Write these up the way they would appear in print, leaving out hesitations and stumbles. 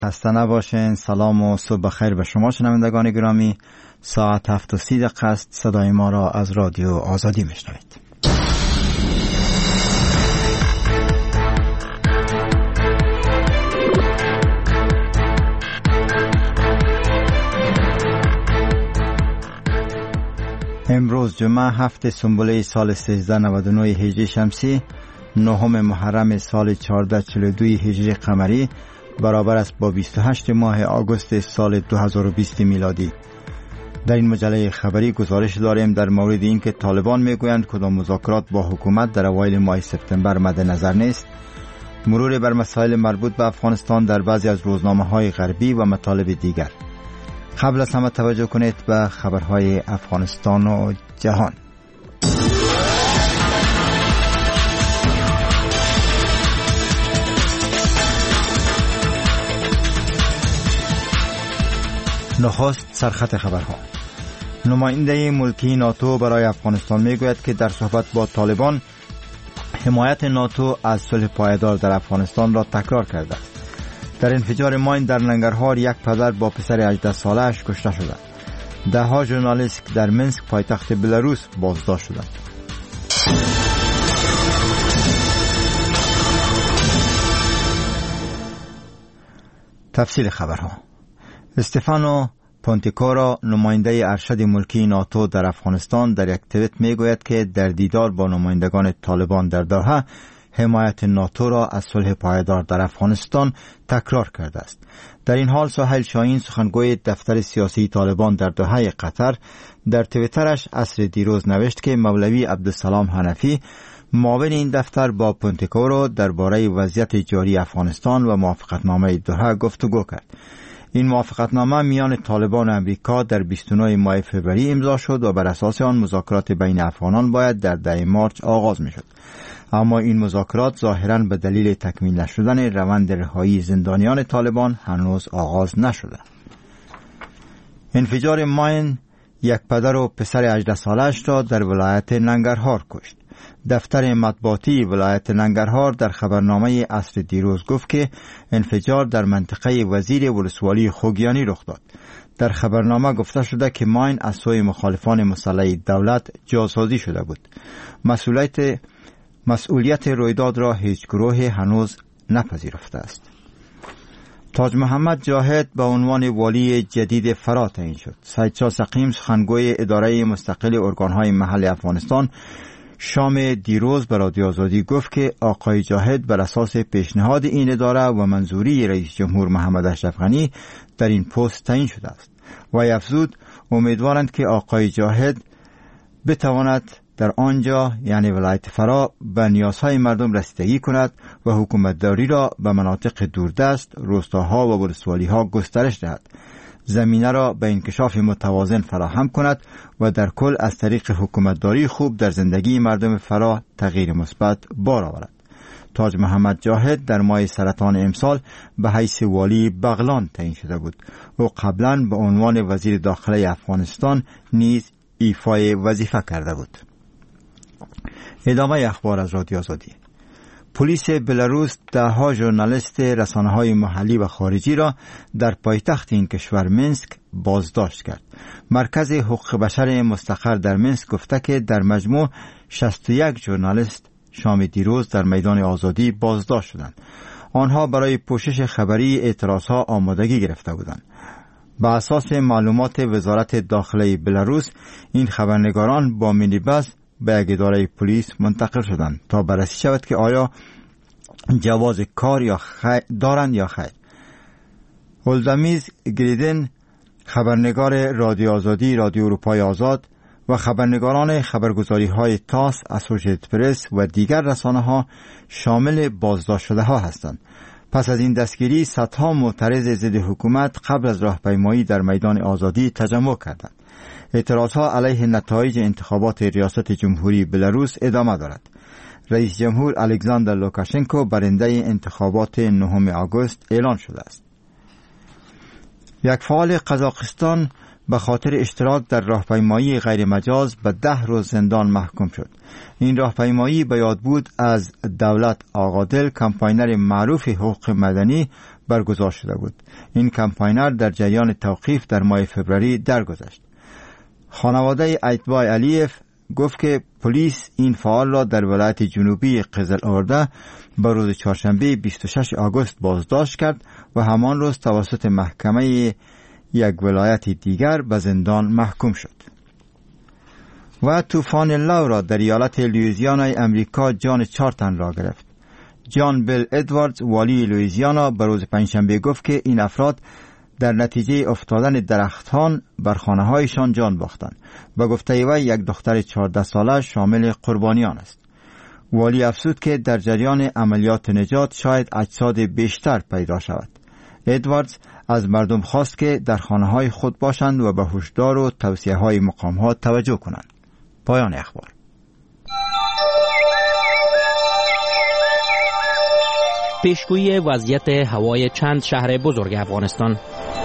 خسته نباشین. سلام و صبح بخیر به شما شنوندگان گرامی. ساعت 7:30 است. صدای ما را از رادیو آزادی میشنوید. امروز جمعه 7 سنبله سال 1399 هجری شمسی، 9 محرم سال 1442 هجری قمری، برابر است با 28 ماه آگوست سال 2020 میلادی. در این مجله خبری گزارش داریم در مورد اینکه طالبان میگویند کدام مذاکرات با حکومت در اوایل ماه سپتامبر مد نظر نیست، مرور بر مسائل مربوط به افغانستان در بعضی از روزنامه‌های غربی و مطالب دیگر. قبل از همه توجه کنید به خبرهای افغانستان و جهان. نخست سرخط خبرها. نماینده ملکی ناتو برای افغانستان میگوید که در صحبت با طالبان حمایت ناتو از صلح پایدار در افغانستان را تکرار کرده است. در انفجار ماین در ننگرهار یک پدر با پسر 18 ساله‌اش کشته شدند. ده ها ژورنالیست در منسک پایتخت بلاروس بازداشت شدند. تفصیل خبرها. استفانو پونتیکورا، نماینده ارشد ملکی ناتو در افغانستان، در یک توییت میگوید که در دیدار با نمایندگان طالبان در دوحه حمایت ناتو را از صلح پایدار در افغانستان تکرار کرده است. در این حال سهیل شاهین، سخنگوی دفتر سیاسی طالبان در دوحه قطر، در توییترش عصر دیروز نوشت که مولوی عبدالسلام حنفی، معاون این دفتر، با پونتیکورو درباره وضعیت جاری افغانستان و موافقتنامه دوحه گفتگو کرد. این موافقتنامه میان طالبان و امریکا در 29 ماه فوریه امضا شد و بر اساس آن مذاکرات بین افغانان باید در 10 مارس آغاز میشد. اما این مذاکرات ظاهراً به دلیل تکمیل نشدن روند رهایی زندانیان طالبان هنوز آغاز نشده. انفجار ماین یک پدر و پسر 18 ساله‌اش را در ولایت ننگرهار کشت. دفتر مطبوعاتی ولایت ننگرهار در خبرنامه عصر دیروز گفت که انفجار در منطقه وزیر ولسوالی خوگیانی رخ داد. در خبرنامه گفته شده که ماین از سوی مخالفان مسلح دولت جاسازی شده بود. مسئولیت رویداد را هیچ گروه هنوز نپذیرفته است. تاج محمد جاهد به عنوان والی جدید فرا تعیین شد. سعید سقیم، سخنگوی اداره مستقل ارگانهای محلی افغانستان، شام دیروز به رادیو آزادی گفت که آقای جاهد بر اساس پیشنهاد این اداره و منظوری رئیس جمهور محمد اشرف غنی در این پست تعیین شده است. و افزود امیدوارند که آقای جاهد بتواند در آنجا، یعنی ولایت فرا، به نیازهای مردم رسیدگی کند و حکومتداری را به مناطق دوردست، روستاها و ولسوالی‌ها گسترش دهد، زمینه را به انکشاف متوازن فراهم کند و در کل از طریق حکومتداری خوب در زندگی مردم فرا تغییر مثبت بار آورد. تاج محمد جاهد در ماه سرطان امسال به حیث والی بغلان تعیین شده بود و قبلا به عنوان وزیر داخله افغانستان نیز ایفای وظیفه کرده بود. ادامه اخبار از رادیو آزادی. پلیس بلاروس ده ها ژورنالیست رسانه‌های محلی و خارجی را در پایتخت این کشور منسک بازداشت کرد. مرکز حقوق بشر مستقر در منسک گفته که در مجموع 61 ژورنالیست شام دیروز در میدان آزادی بازداشت شدند. آنها برای پوشش خبری اعتراضها آمادگی گرفته بودند. بر اساس معلومات وزارت داخله بلاروس، این خبرنگاران با مینیبس به یک اداره پلیس منتقل شدند تا بررسی شود که آیا جواز کار دارند یا خیر. هولدامیز گریدن، خبرنگار رادیو آزادی، رادیو اروپای آزاد و خبرنگاران خبرگزاری‌های تاس، اسوسییتد پرس و دیگر رسانه‌ها شامل بازداشت شده ها هستند. پس از این دستگیری، صدها معترض ضد حکومت قبل از راهپیمایی در میدان آزادی تجمع کردند. اعتراضها علیه نتایج انتخابات ریاست جمهوری بلاروس ادامه دارد. رئیس جمهور الکساندر لوکاشنکو برنده انتخابات 9 آگوست اعلان شده است. یک فعال قزاقستان به خاطر اشتراک در راهپیمایی غیر مجاز به 10 روز زندان محکوم شد. این راهپیمایی به یاد بود از دولت آقادل، کمپاینر معروف حقوق مدنی، برگزار شده بود. این کمپاینر در جریان توقیف در ماه فوریه درگذشت. خانواده ایتبای علیف گفت که پلیس این فعال را در ولایت جنوبی قزل ارده به روز چهارشنبه 26 آگوست بازداشت کرد و همان روز توسط محکمه یک ولایت دیگر به زندان محکوم شد. و طوفان لورا در ایالت لوئیزیانای امریکا جان 4 تن را گرفت. جان بیل ادواردز، والی لوئیزیانا، به روز پنجشنبه گفت که این افراد در نتیجه افتادن درختان بر خانه‌هایشان جان باختند. به گفته وی یک دختر 14 ساله شامل قربانیان است. والی افزود که در جریان عملیات نجات شاید اجساد بیشتر پیدا شود. ادواردز از مردم خواست که در خانه‌های خود باشند و به هشدار و توصیه‌های مقام‌ها توجه کنند. پایان اخبار. پیشگویی وضعیت هوای چند شهر بزرگ افغانستان.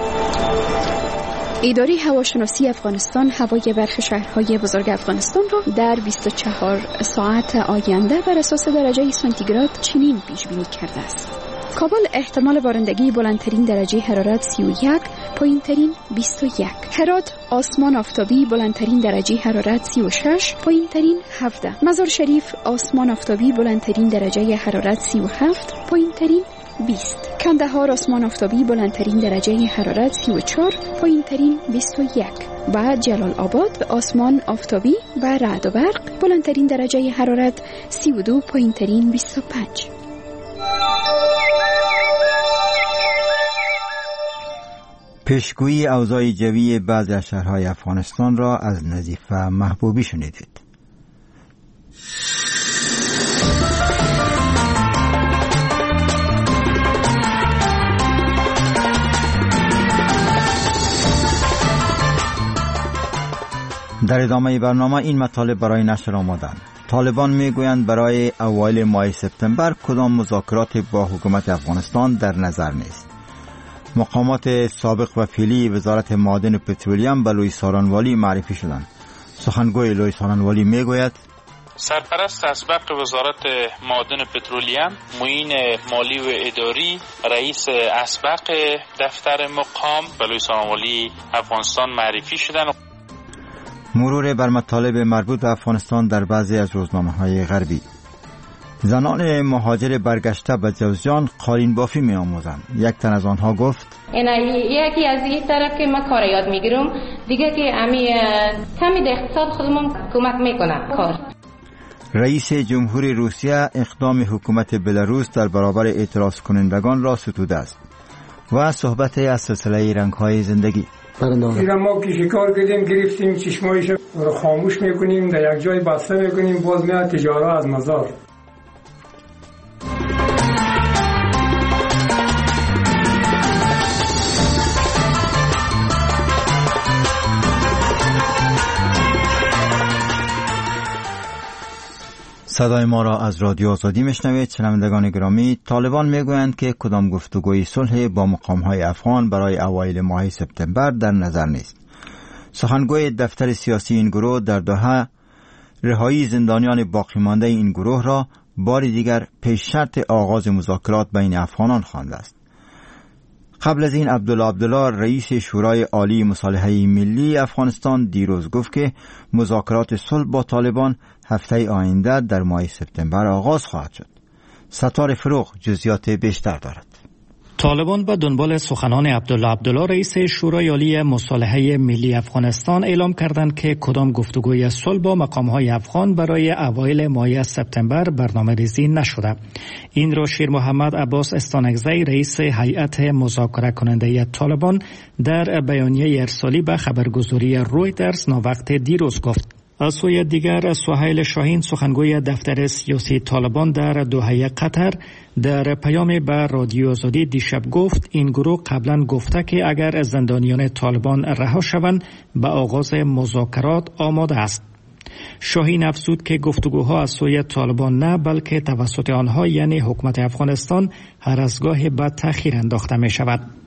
اداره هواشناسی افغانستان هوای برخی شهرهای بزرگ افغانستان را در 24 ساعت آینده بر اساس درجه سانتیگراد چنین پیش بینی کرده است: کابل احتمال بارندگی بلندترین درجه حرارت 31، پایینترین 21. هرات آسمان آفتابی بلندترین درجه حرارت 36، پایینترین 17. مزار شریف آسمان آفتابی بلندترین درجه حرارت 37، پایینترین 20. کندهار آسمان آفتابی بلندترین درجه حرارت 34، پایینترین 21. و جلال آباد آسمان آفتابی و رعد و برق بلندترین درجه حرارت 32، پایینترین 25. پیشگویی اوضاع جوی بعضی از شهرهای افغانستان را از نظیفه محبوبی شنیدید. در ادامه برنامه این مطالب برای نشر آمدند. طالبان میگویند برای اوایل ماه سپتامبر کدام مذاکرات با حکومت افغانستان در نظر نیست. مقامات سابق و فعلی وزارت معادن و پترولیم به لوی سارانوالی معرفی شدند. سخنگوی لوی سارانوالی میگوید سرپرست اسبق وزارت معادن و پترولیم، معین مالی و اداری، رئیس اسبق دفتر مقام به لوی سارانوالی افغانستان معرفی شدند. مرور بر مطالب مربوط به افغانستان در بعضی از روزنامه‌های غربی. زنان مهاجر برگشته به جوزجان قالین بافی می آموزند. یک تن از آنها گفت یکی از این طرف که ما کار یاد میگیرم، دیگه که کمی در اقتصاد خودمون کمک میکنه کار. رئیس جمهور روسیه اقدام حکومت بلاروس در برابر اعتراض کنندگان را ستوده است. و صحبت از سلسله رنگ‌های زندگی. ایران ما که شکار کردیم، گرفتیم چشمایش رو خاموش میکنیم، در یک جای بسته میکنیم، باز میاد تجارت از مزار. صدای ما را از رادیو آزادی میشنوید. شنوندگان گرامی، طالبان میگویند که کدام گفتگوی صلح با مقام‌های افغان برای اوایل ماه سپتامبر در نظر نیست. سخنگوی دفتر سیاسی این گروه در دوحه رهایی زندانیان باقی مانده این گروه را بار دیگر پیش شرط آغاز مذاکرات بین افغانان خوانده است. قبل از این عبدالله رئیس شورای عالی مصالحه ملی افغانستان دیروز گفت که مذاکرات صلح با طالبان هفته آینده در ماه سپتامبر آغاز خواهد شد. ستار فروغ جزئیات بیشتر دارد. طالبان به دنبال سخنان عبدالله رئیس شورای عالی مصالحه ملی افغانستان اعلام کردند که کدام گفتگوی صلح با مقام‌های افغان برای اوایل ماه سپتامبر برنامه‌ریزی نشده. این را شیر محمد عباس استانکزی رئیس هیئت مذاکره کننده طالبان در بیانیه ارسالی به خبرگزاری رویترز ناوقت دیروز گفت. از سوی دیگر سهیل شاهین سخنگوی دفتر سیاسی طالبان در دوحه قطر در پیام به رادیو آزادی دیشب گفت این گروه قبلا گفته که اگر زندانیان طالبان رها شوند به آغاز مذاکرات آماده است. شاهین افزود که گفتگوها از سوی طالبان نه بلکه توسط آنها یعنی حکومت افغانستان هر از گاهی به تأخیر انداخته می شود.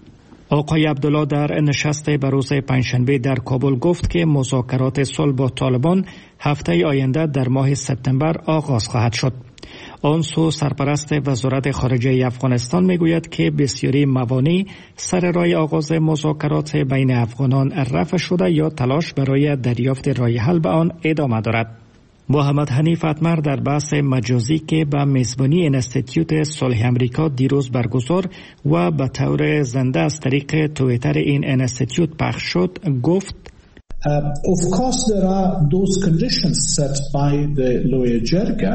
آقای عبدالله در نشست به روز پنجشنبه در کابل گفت که مذاکرات صلح با طالبان هفته آینده در ماه سپتامبر آغاز خواهد شد. آن سو سرپرست وزارت خارجه افغانستان میگوید که بسیاری موانع سر راه آغاز مذاکرات بین افغانان رفع شده یا تلاش برای دریافت راه حل به آن ادامه دارد. محمد حنیف اتمر در بحث مجازی که به میزبانی انستیتیوت صلح امریکا دیروز برگزار و به طور زنده از طریق توییتر این انستیتیوت پخش شد گفت Of course there are those conditions set by the Loya Jirga.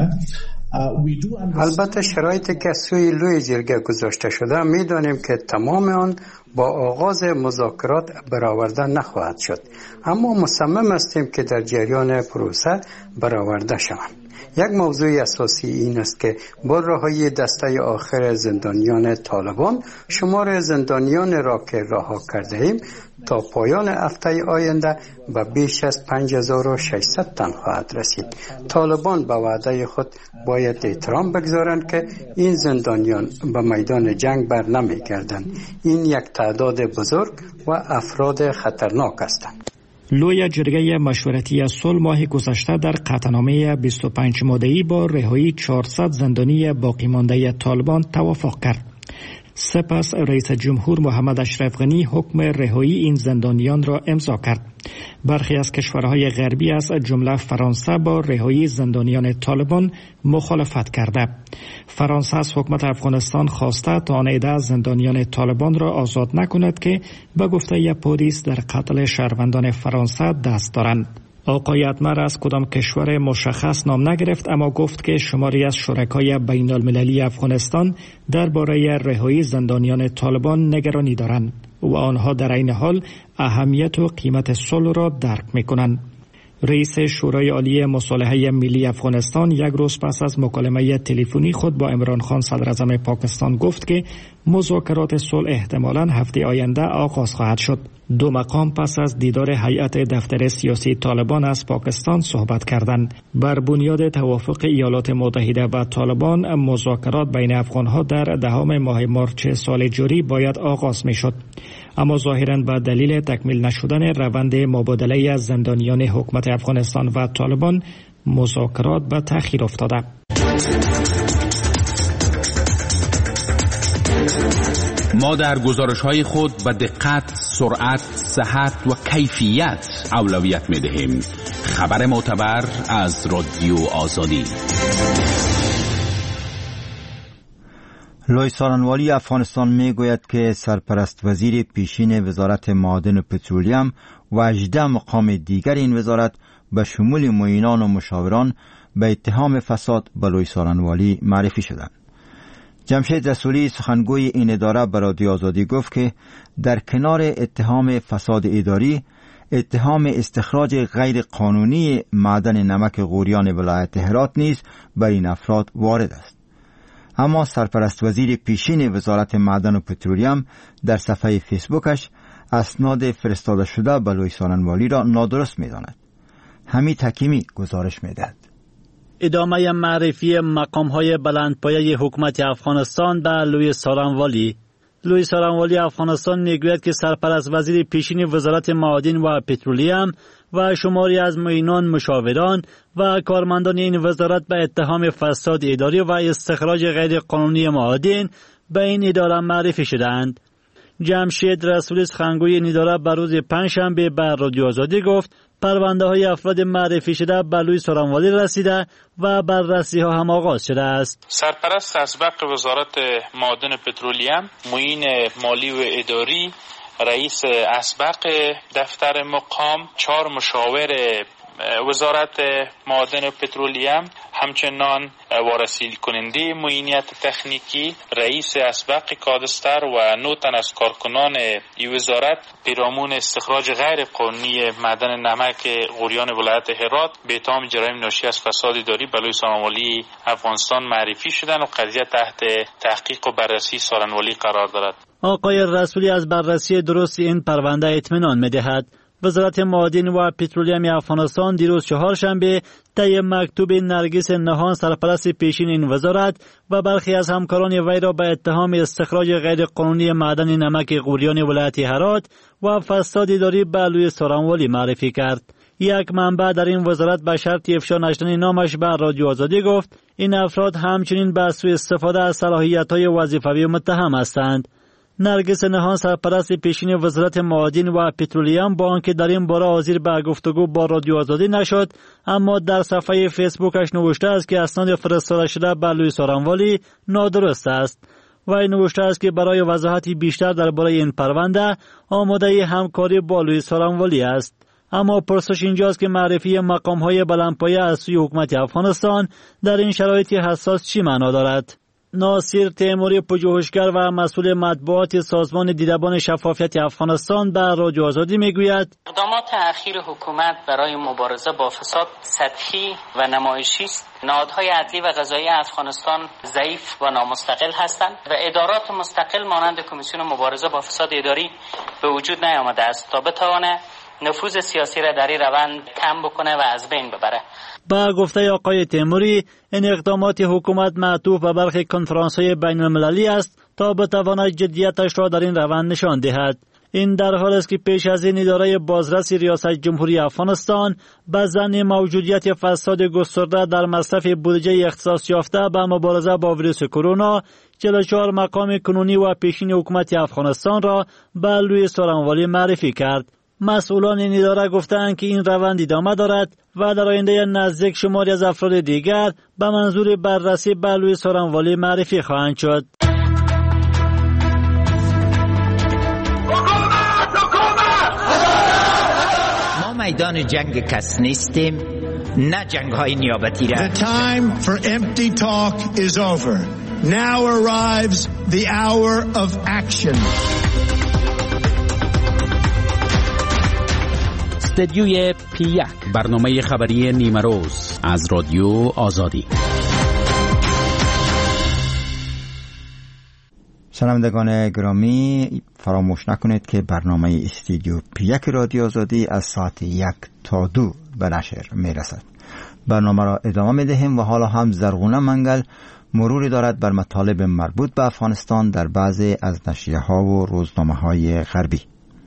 البته شرایطی که سوی لوی جرگه گذاشته شده می‌دانیم که تمام آن با آغاز مذاکرات برآورده نخواهد شد، اما مصمم هستیم که در جریان پروسه برآورده شوند. یک موضوع اساسی این است که با رهایی دسته آخر زندانیان طالبان شمار زندانیان را که رها کرده ایم تا پایان هفته آینده به بیش از 5600 تن خواهد رسید. طالبان به وعده خود باید احترام بگذارند که این زندانیان به میدان جنگ بر نمیگردند. این یک تعداد بزرگ و افراد خطرناک هستند. لوی جرگه مشورتی صلح ماه گذشته در قطعنامه 25 ماده‌ای با رهایی 400 زندانی باقی مانده طالبان توافق کرد. سپس رئیس جمهور محمد اشرف غنی حکم رهایی این زندانیان را امضا کرد. برخی از کشورهای غربی از جمله فرانسه با رهایی زندانیان طالبان مخالفت کرده. فرانسه از حکومت افغانستان خواسته تا آن عده زندانیان طالبان را آزاد نکند که به گفته پلیس در قتل شهروندان فرانسه دست دارند. آقای اتمر از کدام کشور مشخص نام نگرفت، اما گفت که شماری از شرکای بین المللی افغانستان درباره رهایی زندانیان طالبان نگرانی دارند و آنها در این حال اهمیت و قیمت صلح را درک می‌کنند. رئیس شورای عالی مصالحه ملی افغانستان یک روز پس از مکالمه تلفنی خود با عمران خان صدراعظم پاکستان گفت که مذاکرات صلح احتمالاً هفته آینده آغاز خواهد شد. دو مقام پس از دیدار هیئت دفتر سیاسی طالبان از پاکستان صحبت کردند. بر بنیاد توافق ایالات متحده و طالبان مذاکرات بین افغانها در دهم ماه مارچ سال جاری باید آغاز میشد، اما ظاهراً به دلیل تکمیل نشدن روند مبادله از زندانیان حکومت افغانستان و طالبان مذاکرات به تأخیر افتاده. ما در گزارش‌های خود به دقت، سرعت، صحت و کیفیت اولویت می‌دهیم. خبر معتبر از رادیو آزادی. لوی سارنوالی افغانستان میگوید که سرپرست وزیر پیشین وزارت معادن و پترولیم و 18 مقام دیگر این وزارت به شمول معینان و مشاوران به اتهام فساد به لوی سارنوالی معرفی شدند. جمشید رسولی سخنگوی این اداره به رادیو آزادی گفت که در کنار اتهام فساد اداری، اتهام استخراج غیر قانونی معدن نمک غوریان ولایت هرات نیز بر این افراد وارد است. اما سرپرست وزیر پیشین وزارت معدن و پترولیم در صفحه فیسبوکش اسناد فرستاده شده به لوی سارنوالی را نادرست می‌داند. حمید حکیمی گزارش می‌دهد. ادامه معرفی مقام‌های بلندپایه حکومت افغانستان به لوی سارنوالی. لوی سارنوالی افغانستان میگوید که سرپرست وزیر پیشین وزارت معادن و پترولیم و شماری از معینان، مشاوران و کارمندان این وزارت به اتهام فساد اداری و استخراج غیر قانونی معادن به این اداره معرفی شدند. جمشید رسولی سخنگوی این اداره به روز پنجشنبه به رادیو آزادی گفت پرونده های افراد معرفی شده به لوی سارنوالی رسیده و بررسی ها هم آغاز شده است. سرپرست اسبق وزارت معادن و پترولیم، معین مالی و اداری، رئیس اسبق دفتر مقام، 4 مشاور وزارت معادن و پترولیم، همچنان وارسی کننده معینیت تکنیکی، رئیس اسبق کادستر و 9 تن از کارکنان این وزارت پیرامون استخراج غیر قانونی معدن نمک غوریان ولایت هرات به اتهام جرایم ناشی از فساد اداری به لوی سارنوالی افغانستان معرفی شدند و قضیه تحت تحقیق و بررسی سارنوالی قرار دارد. آقای رسولی از بررسی درست این پرونده اطمینان می‌دهد. وزارت معادن و پترولیم افغانستان دیروز چهارشنبه طی مکتوب نرگس نهان سرپرست پیشین این وزارت و برخی از همکاران وی را به اتهام استخراج غیرقانونی معدن نمک غوریان ولایت هرات و فساد اداری به لوی سارنوالی معرفی کرد. یک منبع در این وزارت به شرط افشا نشدن نامش به رادیو آزادی گفت این افراد همچنین به سوء استفاده از صلاحیت‌های وظیفوی متهم هستند. نرگس نهان سرپرست پیشین وزارت معادن و پترولیم با آنکه در این باره حاضر به گفتگو با رادیو آزادی نشد، اما در صفحه فیسبوکش نوشته است که اسناد فرستاده شده به لوی سارنوالی نادرست است. وی نوشته است که برای وضاحتی بیشتر درباره این پرونده آماده همکاری با لوی سارنوالی است. اما پرسش اینجاست که معرفی مقام‌های بلندپایه از سوی حکومت افغانستان در این شرایط حساس چی معنا دارد؟ ناصر تیموری پژوهشگر و مسئول مطبوعات سازمان دیدبان شفافیت افغانستان به رادیو آزادی میگوید اقدامات اخیر حکومت برای مبارزه با فساد سطحی و نمایشی است. نهادهای عدلی و قضایی افغانستان ضعیف و نامستقل هستند و ادارات مستقل مانند کمیسیون مبارزه با فساد اداری به وجود نیامده است تا بتوانه نفوذ سیاسی را در این روند کم بکنه و از بین ببره. با گفته آقای تیموری این اقدامات حکومت معطوف به برخی کنفرانس‌های بین‌المللی است تا بتواند جدیتش را در این روند نشان دهد. این در حال است که پیش از این اداره بازرس ریاست جمهوری افغانستان به ظن موجودیت فساد گسترده در مصرف بودجه اختصاص یافته به مبارزه با ویروس کرونا 44 مقام کنونی و پیشین حکومت افغانستان را به لوی سارنوالی معرفی کرد. مسئولان این اداره گفتند که این روند ادامه دارد و در آینده نزدیک شماری از افراد دیگر به منظور بررسی به لوی سارنوالی معرفی خواهند شد. ما میدان جنگ کس نیستیم، نه جنگ های نیابتی را. The time for empty talk is over. Now arrives the hour of action. استدیوی پی 1 برنامه خبری نیمه روز از رادیو آزادی. شنوندگان گرامی، فراموش نکنید که برنامه استدیو پی 1 رادیو آزادی از ساعت 1 تا 2 به نشر می رسد. برنامه را ادامه می دهیم و حالا هم زرغونه منگل مروری دارد بر مطالب مربوط به افغانستان در بعضی از نشریه‌ها و روزنامه‌های غربی.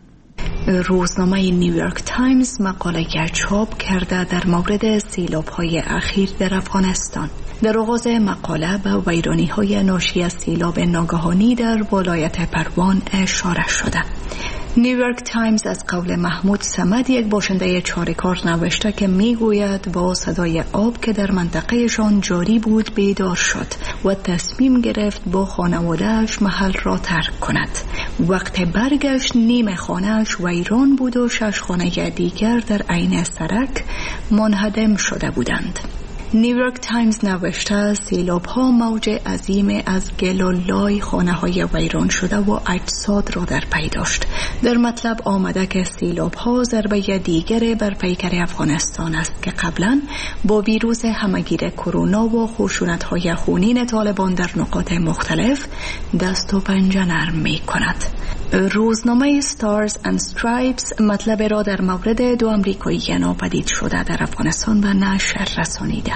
روزنامه نیویورک تایمز مقاله چاپ کرده در مورد سیلاب‌های اخیر در افغانستان. در آغاز مقاله به ویرانی‌های ناشی از سیلاب ناگهانی در ولایت پروان اشاره شده. نیویورک تایمز از قول محمود صمد، یک باشنده چاره‌کار، نوشته که میگوید با صدای آب که در منطقهشان جاری بود بیدار شد و تصمیم گرفت با خانواده‌اش محل را ترک کند. وقت برگشت نیم خانه‌اش ویران بود و 6 خانه دیگر در عین سرک منهدم شده بودند. نیویورک تایمز نوشته سیلاب‌ها موج عظیم از گل و لای خانه‌های ویران شده و اجساد را در پی داشت. در مطلب آمده که سیلاب‌ها ضربه دیگر بر پیکر افغانستان است که قبلا با ویروس همگیر کرونا و خشونت‌های خونین طالبان در نقاط مختلف دست و پنجه نرم می‌کند. روزنامه ستارز اند استرایپس مطلب را در مورد 2 آمریکایی ناپدید شده در افغانستان به نشر رسانیده.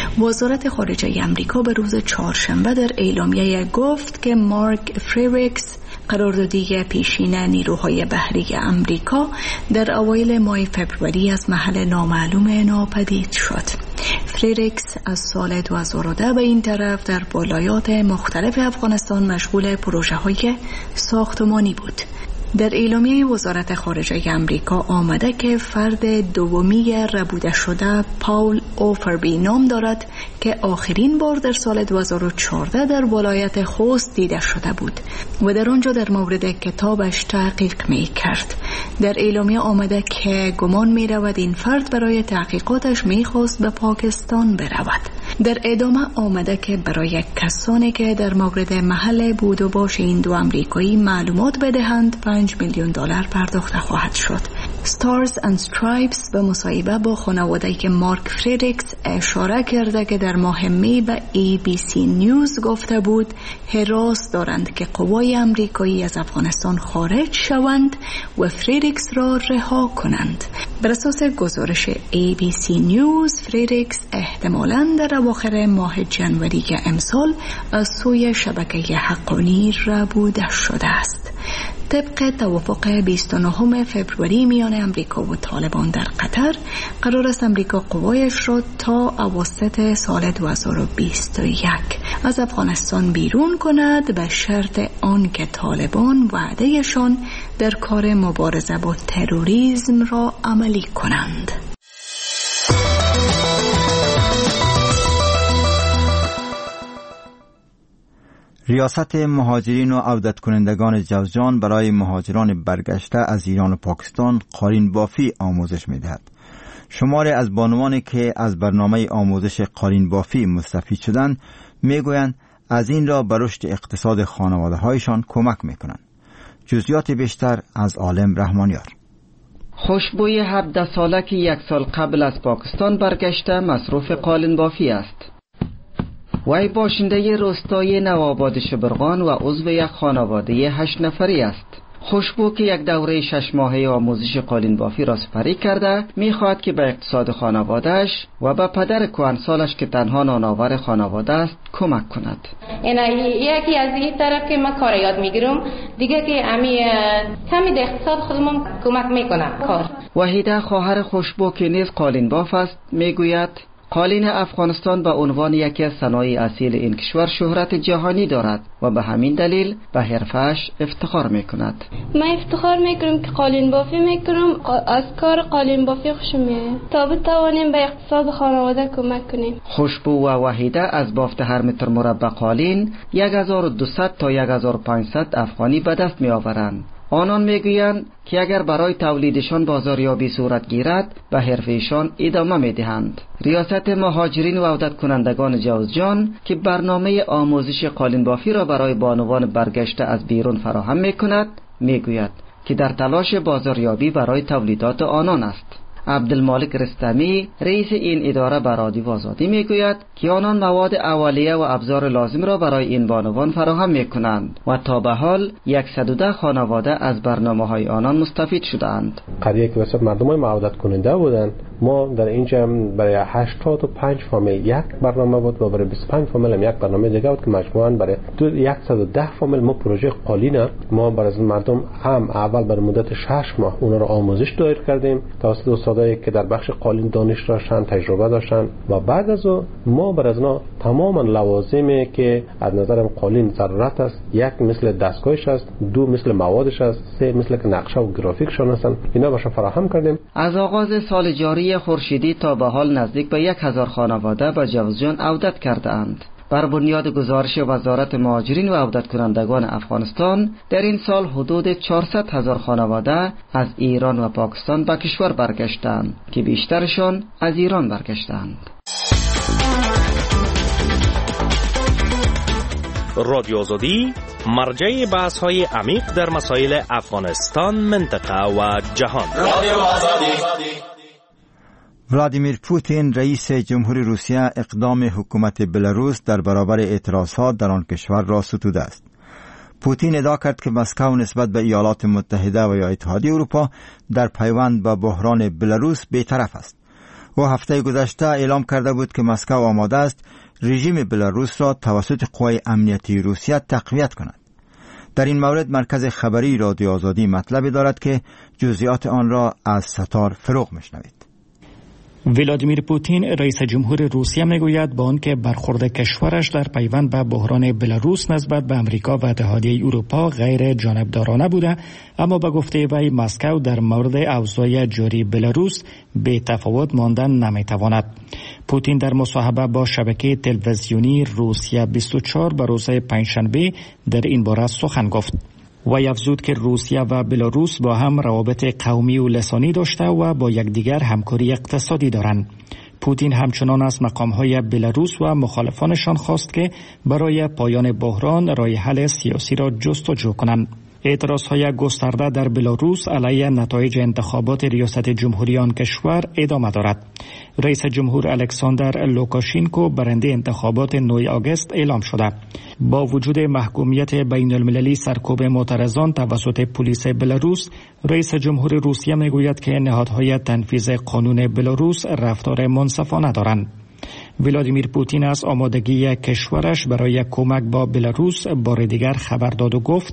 وزارت خارجه آمریکا به روز چهارشنبه در اعلامیه گفت که مارک فریریکس، قراردادی پیشین نیروهای بحری آمریکا، در اوایل ماه فوریه از محل نامعلوم ناپدید شد. فریریکس از سال 2010 به این طرف در ولایات مختلف افغانستان مشغول پروژه‌های ساختمانی بود. در اعلامیه وزارت خارجه آمریکا آمده که فرد دومی ربوده شده پاول اوفربی نام دارد که آخرین بار در سال 2014 در ولایت خوست دیده شده بود و در آنجا در مورد کتابش تحقیق می کرد. در اعلامیه آمده که گمان می رود این فرد برای تحقیقاتش می خواست به پاکستان برود. در ادامه آمده که برای کسانی که در مورد محل بود و باش این 2 آمریکایی معلومات بدهند $5 میلیون پرداخته خواهد شد. Stars and Stripes به مصاحبه با خانواده‌ای که مارک فریدریکس اشاره کرده که در ماه می به ABC نیوز گفته بود حراس دارند که قوای امریکایی از افغانستان خارج شوند و فریدریکس را رها کنند. بر اساس گزارش ABC نیوز، فریدریکس احتمالاً در اواخر ماه جنوری امسال از سوی شبکه حقانی ربوده شده است. طبق توافق 29 فوریه میان امریکا و طالبان در قطر، قرار است امریکا قوایش را تا اواسط سال 2021 از افغانستان بیرون کند به شرط آنکه طالبان وعدهشان در کار مبارزه با تروریسم را عملی کنند. ریاست مهاجرین و عودت کنندگان جوزجان برای مهاجران برگشته از ایران و پاکستان قالین بافی آموزش می‌دهد. شماری از بانوانی که از برنامه آموزش قالین بافی مستفید شدند میگویند از این را به رشد اقتصاد خانواده‌هایشان کمک می‌کنند. جزئیات بیشتر از عالم رحمانیار. خوشبوی 17 ساله که یک سال قبل از پاکستان برگشته مصروف قالین بافی است. وی باشنده روستای نوآباد شبرغان و عضو یک خانواده 8 نفری است. خوشبو که یک دوره 6 ماهه آموزش قالین بافی را سپری کرده، می‌خواهد که به اقتصاد خانواده‌اش و به پدر کهنسالش که تنها نانآور خانواده است کمک کند. یکی از این طرف که من کار یاد میگیرم، دیگه که کمی در اقتصاد خودمون کمک میکنم کار. وحیده خواهر خوشبو که نیز قالین باف است میگوید قالین افغانستان به عنوان یکی از صنایع اصیل این کشور شهرت جهانی دارد و به همین دلیل به حرفش افتخار میکند. من افتخار میکنم که قالین بافی میکنم. از کار قالین بافی خوشم میاد تا بتوانیم به اقتصاد خانواده کمک کنیم. خوشبو و وحیده از بافت هر متر مربع قالین 1200 تا 1500 افغانی به دست میآورند. آنان میگویند که اگر برای تولیدشان بازاریابی صورت گیرد به حرفشان ادامه میدهند. ریاست مهاجرین و عودت کنندگان جوزجان که برنامه آموزش قالین بافی را برای بانوان برگشته از بیرون فراهم میکند میگوید که در تلاش بازاریابی برای تولیدات آنان است. عبدالمالک رستمی رئیس این اداره به رادیو آزادی میگوید که آنان مواد اولیه و ابزار لازم را برای این بانوان فراهم میکنند و تا به حال 110 خانواده از برنامه‌های آنان مستفید شدند. قریه که واسه مردمای معودت کننده بودند، ما در اینجا برای 85 فامیل یک برنامه بود و برای 25 فامیل هم یک برنامه دیگه بود که مجموعاً برای 110 فامیل ما پروژه قالین ما برای مردم هم اول برای مدت 6 ماه اونا را آموزش دایر کردیم توسط استادایی که در بخش قالین دانش داشتن، تجربه داشتن و بعد از اون ما برای اونا تماما لوازمی که از نظر قالین ضرورت است، یک مثل دستگاهش است، دو مثل موادش است، سه مثل که نقشه و گرافیکشون هستن، اینا بهشون فراهم کردیم. از آغاز سال جاری خورشیدی تا به حال نزدیک به 1000 خانواده به جوزجان عودت کرده اند. بر بنیاد گزارش وزارت مهاجرین و عودت کنندگان افغانستان در این سال حدود 400,000 خانواده از ایران و پاکستان به کشور برگشتند که بیشترشان از ایران برگشتند. رادیو آزادی مرجع بحث‌های عمیق در مسائل افغانستان، منطقه و جهان. رادیو آزادی. ولادیمیر پوتین رئیس جمهوری روسیه اقدام حکومت بلاروس در برابر اعتراضات در آن کشور را ستوده است. پوتین ادعا کرد که مسکو نسبت به ایالات متحده و یا اتحادیه اروپا در پیوند با بحران بلاروس بی‌طرف است. او هفته گذشته اعلام کرده بود که مسکو آماده است رژیم بلاروس را توسط قوای امنیتی روسیه تقویت کند. در این مورد مرکز خبری رادیو آزادی مطلبی دارد که جزئیات آن را از ستار فروغ میشنوید. ولادیمیر پوتین رئیس جمهور روسیه میگوید با آنکه برخورد کشورش در پیوند به بحران بلاروس نسبت به امریکا و اتحادیه اروپا غیر جانبدارانه بوده، اما به گفته وی مسکو در مورد اوضاع جاری بلاروس بی تفاوت ماندن نمیتواند. پوتین در مصاحبه با شبکه تلویزیونی روسیه 24 به روز پنجشنبه در این باره سخن گفت. وی افزود که روسیه و بلاروس با هم روابط قومی و لسانی داشته و با یکدیگر همکاری اقتصادی دارند. پوتین همچنان از مقام‌های بلاروس و مخالفانشان خواست که برای پایان بحران راه حل سیاسی را جستجو کنند. اعتراضهای گسترده در بلاروس علیه نتایج انتخابات ریاست جمهوری آن کشور ادامه دارد. رئیس جمهور الکساندر لوکاشینکو برنده انتخابات 9 آگوست اعلام شده. با وجود محکومیت بین المللی سرکوب معترضان توسط پلیس بلاروس، رئیس جمهور روسیه میگوید که نهادهای تنفیذ قانون بلاروس رفتار منصفانه دارند. ولادیمیر پوتین از آمادگی کشورش برای کمک با بلاروس بار دیگر خبر داد و گفت: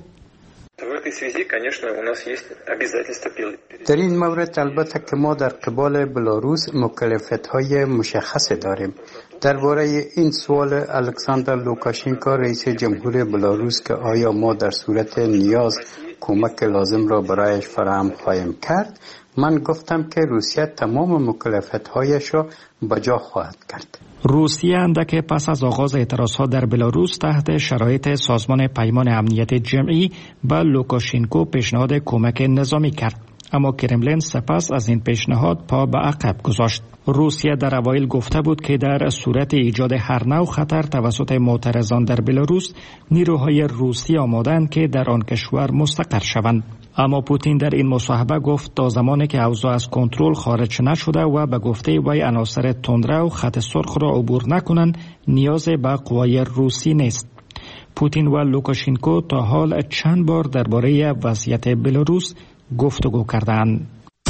در این مورد البته که ما در قبال بلاروس مکلفیت‌های مشخص داریم. درباره این سوال الکساندر لوکاشینکو رئیس جمهور بلاروس که آیا ما در صورت نیاز کمک لازم را برایش فراهم خواهیم کرد، من گفتم که روسیه تمام مکلفیت‌هایش را بجا خواهد کرد. روسیه اندک پس از آغاز اعتراضها در بلاروس تحت شرایط سازمان پیمان امنیت جمعی به لوکاشینکو پیشنهاد کمک نظامی کرد، اما کرملین سپس از این پیشنهاد پا به عقب گذاشت. روسیه در اوایل گفته بود که در صورت ایجاد هر نوع خطر توسط معترضان در بلاروس، نیروهای روسی آمادند که در آن کشور مستقر شوند. اما پوتین در این مصاحبه گفت تا زمانی که اوضاع از کنترل خارج نشده و به گفته وی عناصر تندرو خط سرخ را عبور نکنند، نیاز به قوای روسی نیست. پوتین و لوکاشینکو تا حال چند بار درباره وضعیت بلاروس گفتگو کردند.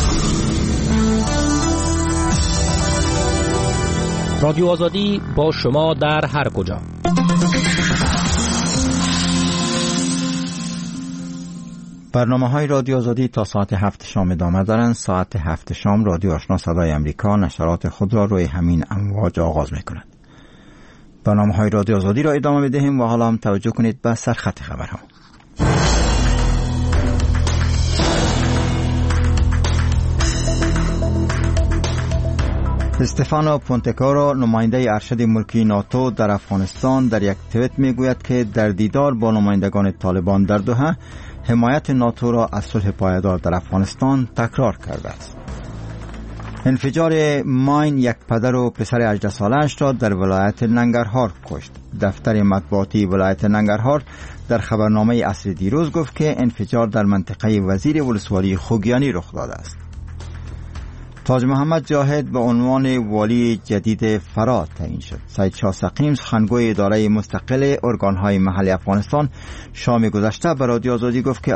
رادیو آزادی با شما در هر کجا. برنامه‌های رادیو آزادی تا ساعت 7 شام ادامه دارند. ساعت 7 شام رادیو آشنا صدای امریکا نشرات خود را روی همین امواج آغاز می‌کند. برنامه‌های رادیو آزادی را ادامه می‌دهیم و حالا هم توجه کنید به سرخط خبرها. استفانو پونتکارو نماینده ارشد ملکی ناتو در افغانستان در یک توییت میگوید که در دیدار با نمایندگان طالبان در دوحه حمایت ناتو را از صلح پایدار در افغانستان تکرار کرده است. انفجار ماین یک پدر و پسر 18 ساله‌اش را در ولایت ننگرهار کشت. دفتر مطبوعاتی ولایت ننگرهار در خبرنامه عصر دیروز گفت که انفجار در منطقه وزیر ولسوالی خوگیانی رخ داده است. تاج محمد جاهد به عنوان والی جدید فرات تعیین شد. سید شاه سقیم سخنگوی اداره مستقل ارگان‌های محلی افغانستان شام گذشته به رادیو آزادی گفت که